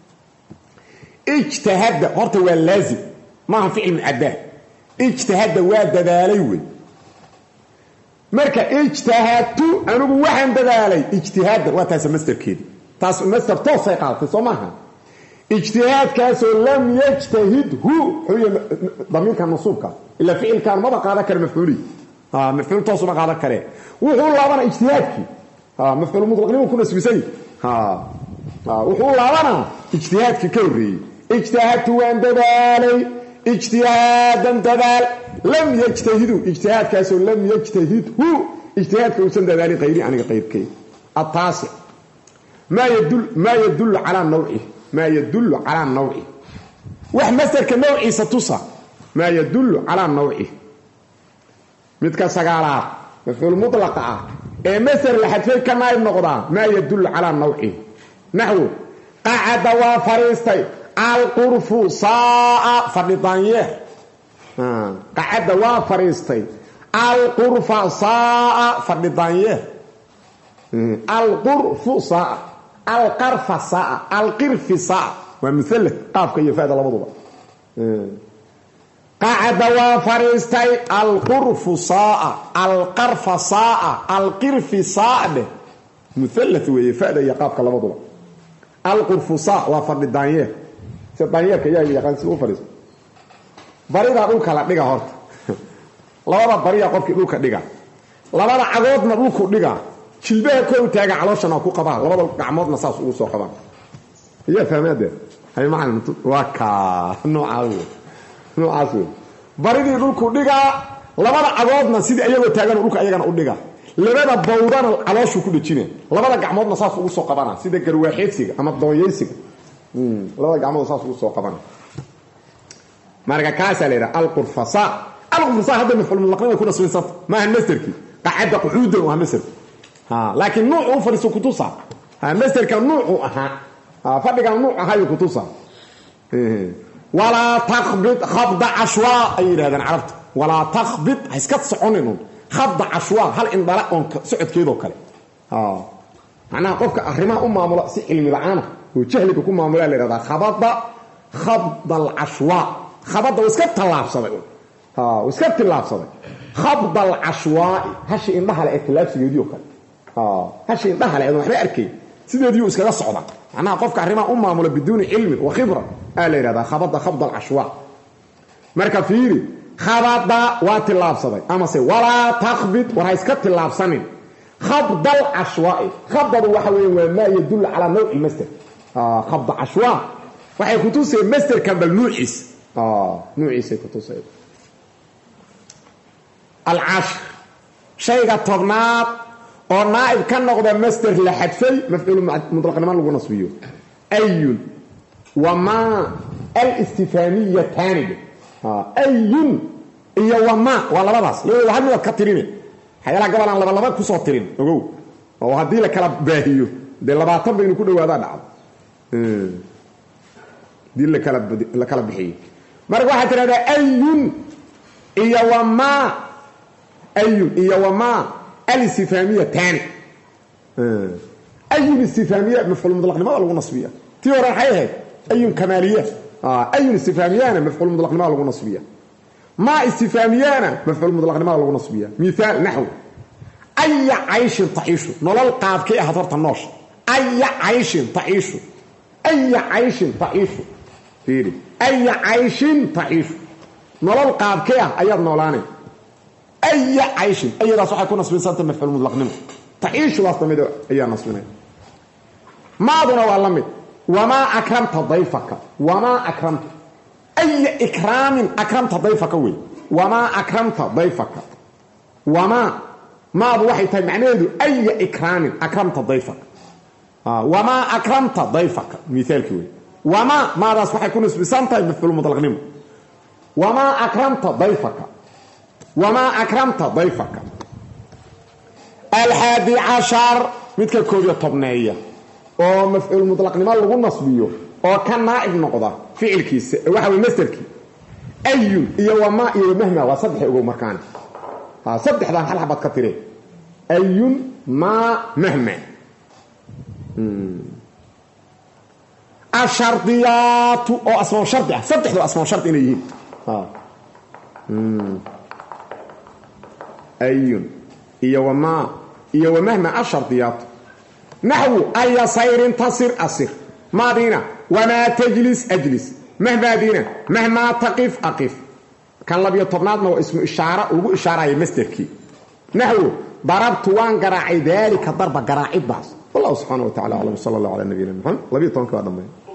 اجتهد قرت هو اللازم ما فعل من أداه اجتهد ودلالي marka ijtihadtu anugu waxaan dadaalay ijtihaad waa taas masterkeedi taas master toosay qaatay Soomaha ijtihaadkaas oo lam yajtahid hu huwa damirka nasuubka ila ficilkan ma qaada kar mafcuuli mafcuul toos ma qaada kare wuxuu laabana ijtihaadki mafcuul mutlaq ku nasbisay wuxuu laabana ijtihaadki ka horeeyay ijtihadtu waan dadaalay اجتهادا دلال لم يجتهدوا اجتهاد كاسو لم يجتهده اجتهاد كوسن دلالي غيري عن غيرك التاسع ما يدل على نوعه ما يدل على نوعه وحمسر كنوعي ستصى ما يدل على نوعه متك سغالات مفعول مطلق اي مثل لحدفي كما النقضه ما يدل على نوعه نحو قعد وفرستي القرف ساء فردانيه قعد وفريستي القرف ساء فردانيه القرف ساء القرف ساء القرف ساء ومثله قاف كي يفاد لبضبه قعد وفريستي القرف ساء القرف ساء القرف ساء مثلث ويفاد يقاف لبضبه القرف ساء وفردانيه سبانيه كي يقان سو فريس بريدا دولك لا دغا هورت labada bariya qofkii dhulka dhiga labada cagoodna dhulku dhiga jilbaha koow taaga calooshana ku qabaa labada gacmoodna saas ugu soo qabaan iyo fahmaade hay macna waka noocaas baridii dhulku dhiga labada cagoodna sidii ayagoo taagan dhulka ayagana u dhiga labada bawdana calooshu ku dhijinay labada gacmoodna saas ugu soo qabana sida garwaaxeedsiga ama doonyeysiga labada gacmood saas ugu soo qabana marka kaasa leeyahay al-qurfasa القرصة هذا مفعول مطلق يكون اسمه صف ما المستركي قاعد قعود ومستر لكن نوعه فرس كتوصا المستر كان نوعه فرق نوع هاي كتوصا ولا تخبط خبط عشواء اي هذا عرفت ولا تخبط اسكت صعونن خبط عشواء هل ان بلاء سعد كيدو كله معناها قفك اخرما معامله سي علمي لعانه وجهلك كو معامله ليرada خبط العشواء خبط واسكت تلافسده واسكت اللابسده خبض العشوائي هاشي اندها لاتلاف سيديو كان هاشي اندها لانه waxba arkay sideedii iskaga socda ana qofka arima maamula بدون علم وخبره ala irada خبض العشواء marka fiiri khabada waa tilaabsaday ama se wala taqbid waa iska tilaabsanin خبض العشوائي خبض waxa weeyaan waa ma yadul ala nooc المستر خبض عشواء waxay ku tusay master kan bal nuucis nuucis ku tusay العشر شيء طبنات او نائب كان نقضى مستر لحدفي مفعول مطلق ما لو نصبيه اي وما الاستفهاميه الثانيه اي هي وما ولا بس لو هل كثيرين حيلا قبل ان لبا كسو تيرين اوغو او hadii la kala baahiyo de 20 baynu ku dhawaada dhacdo dil la kala bixiyo marka waxa tirada ayun iyo wama أي وما الاستفهامية تاني أي الاستفهامية مفعول مطلق لما لغو نصبية تيورا حيها أي كمالية أي استفهامية مفعول مطلق لما لغو نصبية ما استفهامية مفعول مطلق لما لغو نصبية مثال نحو أي عيش تعيش نلال قاف كي أحضرت النوش أي عيش تعيش أي عيش تعيش فيري أي عيش تعيش نلال قاف كي أيضا نولاني أي عيش أي راس واحد يكون نصبين سنة مفعول مطلق نمو تعيش واسطة ميدو أي نصبين ما دون والله وما أكرمت ضيفك وما أكرمت أي إكرام أكرمت ضيفك وي وما أكرمت ضيفك وما ما ابو واحد معناه أي إكرام أكرمت ضيفك وما أكرمت ضيفك مثال كوي وما راس واحد يكون نصبين سنة مفعول مطلق نمو وما أكرمت ضيفك وما أكرمت ضيفك 11 مثل كوبيا طبنية او مفعول مطلق لما لغو نصبيه او كان نائب نقضة فعل كيس وحاول مستركي أي إيا وما إيا مهما وصدح أقول مكان صدح ذا حل حبات كثيرين أي ما مهما الشرطيات او اسماء شرطية صدح ذا اسماء شرط إليه أي إيا ومهما الشرطيات نحو أي صير تصر أصر ما دينا وما تجلس أجلس مهما دينا مهما تقف أقف كان لبي طبناتنا واسم إشارة وقو إشارة يمستركي نحو ضربت وان قراعي ذلك ضرب قراعي بعض والله سبحانه وتعالى على صلى الله على نبينا محمد لبي طبنك وعدم